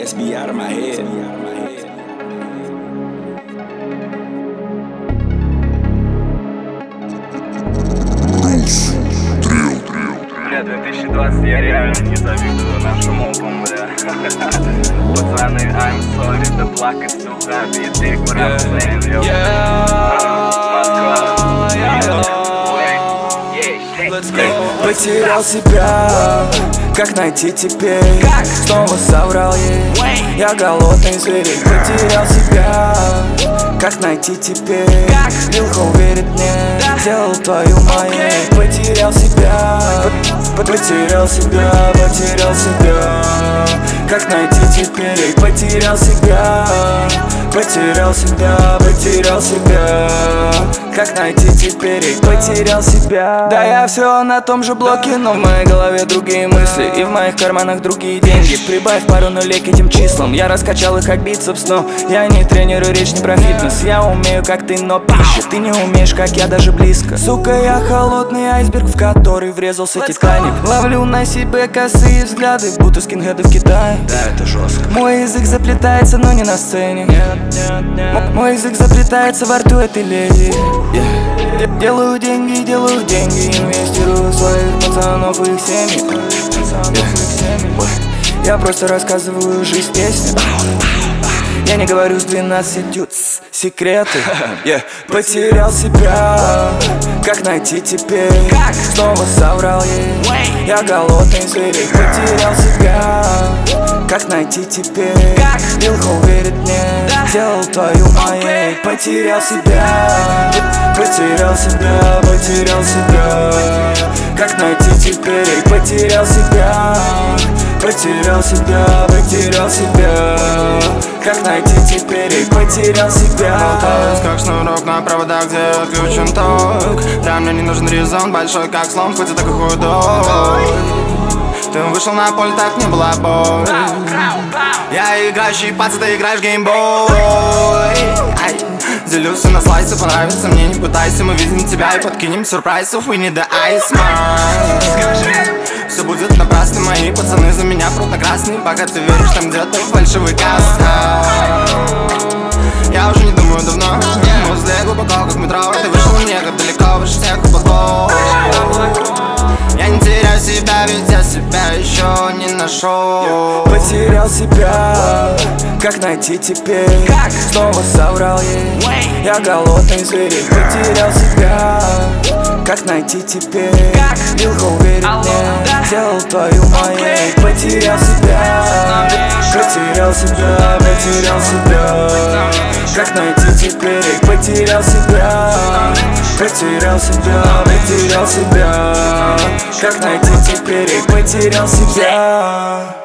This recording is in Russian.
SB out of my head. Бля, 2020 я реально не завидую нашему опам, бля. Пацаны, I'm sorry, да плакать, сука, биты, курацин, Потерял себя, как найти теперь? Снова соврал ей, я голодный зверь. Потерял себя, как найти теперь? Вилка уверит мне, сделал твою моей. Потерял себя, потерял себя, потерял себя. Как найти теперь? Потерял себя, потерял себя, потерял себя. Как найти теперь? Потерял себя. Да я все на том же блоке, но в моей голове другие мысли, и в моих карманах другие деньги. Прибавь пару нулей к этим числам, я раскачал их как бицепс, но я не тренер и речь не про фитнес. Я умею как ты, но пища, ты не умеешь как я, даже близко. Сука, я холодный айсберг, в который врезался Титаник. Ловлю на себе косые взгляды, будто скинхеды в Китае. Да, это жестко. Мой язык заплетается, но не на сцене. Мой язык заплетается во рту этой леди. Делаю деньги, инвестирую в своих пацанов и их семьи. Я просто рассказываю жизнь песни. Я не говорю с 12 секреты. Потерял себя, как найти теперь? Снова соврал ей, я голодный зверь. Потерял себя, как найти теперь? Вилка уверит мне, сделал твою моей. Потерял себя, потерял себя, потерял себя. Как найти теперь? Потерял себя, потерял себя, потерял себя. Как найти теперь? Потерял себя. Болтаюсь как шнурок на проводах, где отключен ток. Да, мне не нужен резон, большой как слон, хоть и такой худой. Ты вышел на поле, так не было боль. Я играющий пац, ты играешь геймбой. Делюсь на слайсы, понравится мне, не пытайся. Мы видим тебя и подкинем сюрпризов. We need the ice man. Все будет напрасно, мои пацаны за меня красные. Пока ты веришь, там где-то фальшивый каста. Я уже не думаю давно, возле глубоко, как метро. Ты вышел мне как далеко, выше всех облаков. Я не теряю себя, ведь я себя еще не нашел. Потерял себя, как найти теперь? Снова соврал ей, я голодный зверь. Потерял себя, как найти теперь? Вилка уверит мне, сделал твою моей. Потерял себя, потерял себя, потерял себя. Как найти теперь? Потерял себя, потерял себя, потерял себя. Как найти теперь? Потерял себя.